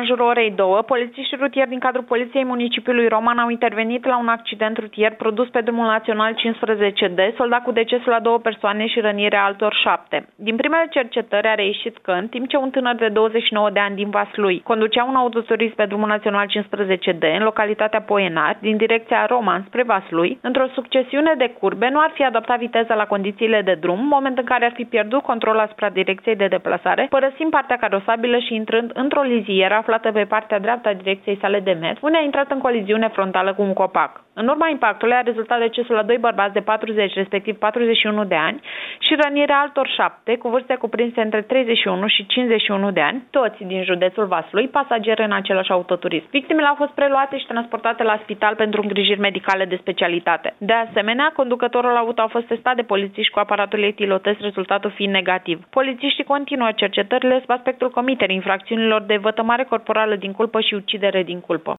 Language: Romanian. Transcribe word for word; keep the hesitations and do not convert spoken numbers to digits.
în jurul orei două, polițiștii rutieri din cadrul Poliției Municipiului Roman au intervenit la un accident rutier produs pe drumul național cincisprezece D, soldat cu decesul a două persoane și rănirea altor șapte. Din primele cercetări a reieșit că, în timp ce un tânăr de douăzeci și nouă de ani din Vaslui conducea un autoturism pe drumul național cincisprezece D, în localitatea Poenari, din direcția Roman spre Vaslui, într-o succesiune de curbe, nu ar fi adaptat viteza la condițiile de drum, moment în care ar fi pierdut control asupra direcției de deplasare, părăsind partea carosabilă și intrând într-o lizieră aflată pe partea dreaptă a direcției sale de mers, unde a intrat în coliziune frontală cu un copac. În urma impactului a rezultat decesul a doi bărbați de patruzeci, respectiv patruzeci și unu de ani și rănirea altor șapte, cu vârste cuprinse între treizeci și unu și cincizeci și unu de ani, toți din județul Vaslui, pasageri în același autoturism. Victimele au fost preluate și transportate la spital pentru îngrijiri medicale de specialitate. De asemenea, conducătorul auto a fost testat de polițiști cu aparatul etilotest, rezultatul fiind negativ. Polițiștii continuă cercetările sub aspectul comiterii infracțiunilor de vătămare corporală din culpă și ucidere din culpă.